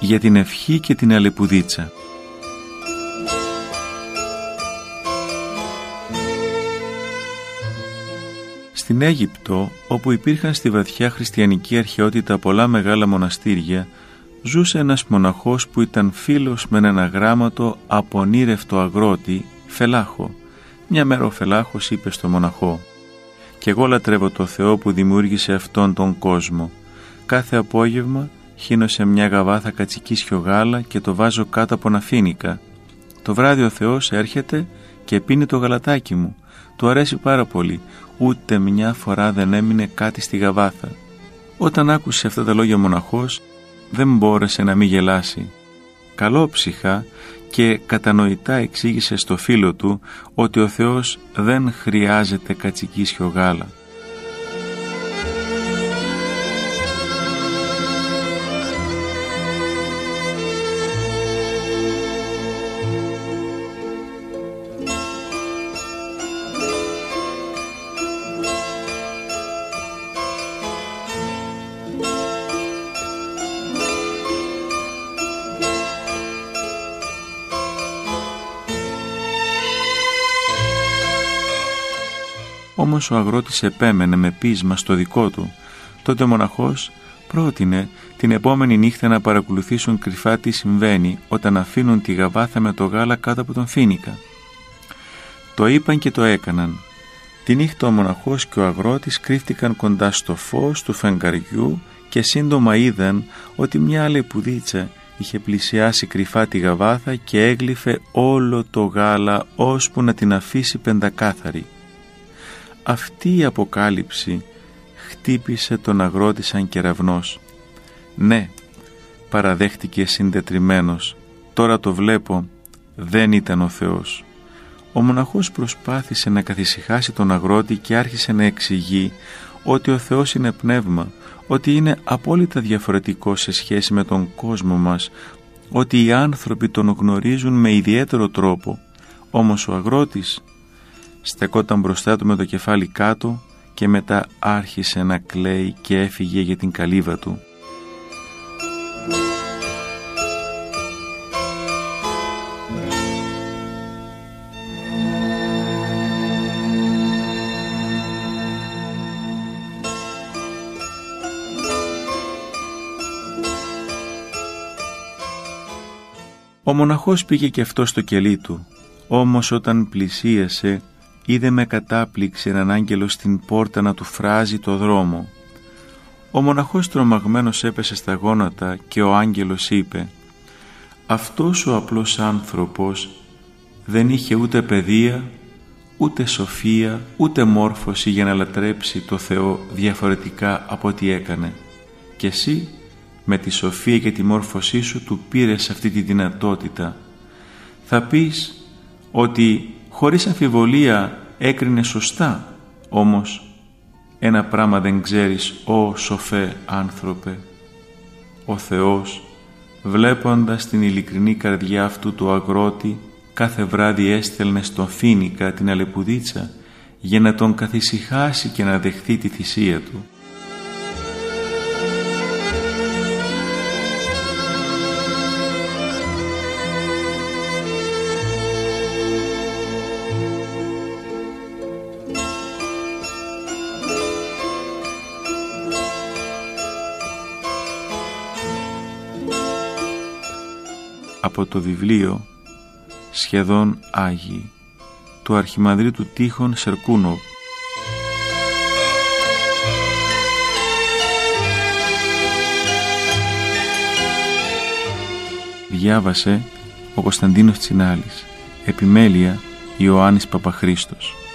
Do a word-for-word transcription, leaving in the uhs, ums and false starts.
για την ευχή και την αλεπουδίτσα. Στην Αίγυπτο, όπου υπήρχαν στη βαθιά χριστιανική αρχαιότητα πολλά μεγάλα μοναστήρια, ζούσε ένας μοναχός που ήταν φίλος με έναν αγράμματο απονήρευτο αγρότη, Φελάχο. Μια μέρα ο Φελάχος είπε στο μοναχό: «Κι εγώ λατρεύω το Θεό που δημιούργησε αυτόν τον κόσμο. Κάθε απόγευμα χύνω σε μια γαβάθα κατσικίσιο γάλα και το βάζω κάτω από ένα φοίνικα. Το βράδυ ο Θεός έρχεται και πίνει το γαλατάκι μου. Του αρέσει πάρα πολύ, ούτε μια φορά δεν έμεινε κάτι στη γαβάθα». Όταν άκουσε αυτά τα λόγια ο μοναχός, δεν μπόρεσε να μην γελάσει. Καλόψυχα και κατανοητά εξήγησε στο φίλο του ότι ο Θεός δεν χρειάζεται κατσικίσιο γάλα. Όμως ο αγρότης επέμενε με πείσμα στο δικό του. Τότε ο μοναχός πρότεινε την επόμενη νύχτα να παρακολουθήσουν κρυφά τι συμβαίνει όταν αφήνουν τη γαβάθα με το γάλα κάτω από τον φοίνικα. Το είπαν και το έκαναν. Τη νύχτα ο μοναχός και ο αγρότης κρύφτηκαν κοντά στο φως του φεγγαριού και σύντομα είδαν ότι μια αλεπουδίτσα είχε πλησιάσει κρυφά τη γαβάθα και έγλυφε όλο το γάλα ώσπου να την αφήσει πεντακάθαρη. Αυτή η αποκάλυψη χτύπησε τον αγρότη σαν κεραυνός. «Ναι», παραδέχτηκε συντετριμμένος, «τώρα το βλέπω, δεν ήταν ο Θεός». Ο μοναχός προσπάθησε να καθησυχάσει τον αγρότη και άρχισε να εξηγεί ότι ο Θεός είναι πνεύμα, ότι είναι απόλυτα διαφορετικό σε σχέση με τον κόσμο μας, ότι οι άνθρωποι τον γνωρίζουν με ιδιαίτερο τρόπο. Όμως ο αγρότης στεκόταν μπροστά του με το κεφάλι κάτω και μετά άρχισε να κλαίει και έφυγε για την καλύβα του. Ο μοναχός πήγε και αυτό στο κελί του, όμως όταν πλησίασε είδε με κατάπληξη έναν άγγελο στην πόρτα να του φράζει το δρόμο. Ο μοναχός τρομαγμένος έπεσε στα γόνατα και ο άγγελος είπε: «Αυτός ο απλός άνθρωπος δεν είχε ούτε παιδεία, ούτε σοφία, ούτε μόρφωση για να λατρέψει το Θεό διαφορετικά από ό,τι έκανε. Και εσύ με τη σοφία και τη μόρφωσή σου του πήρες αυτή τη δυνατότητα. Θα πεις ότι χωρίς αμφιβολία έκρινε σωστά, όμως ένα πράγμα δεν ξέρεις, ω σοφέ άνθρωπε. Ο Θεός, βλέποντας την ειλικρινή καρδιά αυτού του αγρότη, κάθε βράδυ έστελνε στον φοίνικα την αλεπουδίτσα για να τον καθησυχάσει και να δεχθεί τη θυσία του. Από το βιβλίο «Σχεδόν Άγιοι» του Αρχιμανδρίτου Τίχων Σερκούνοβ. Διάβασε ο Κωνσταντίνος Τσινάλης. Επιμέλεια Ιωάννης Παπαχρήστος.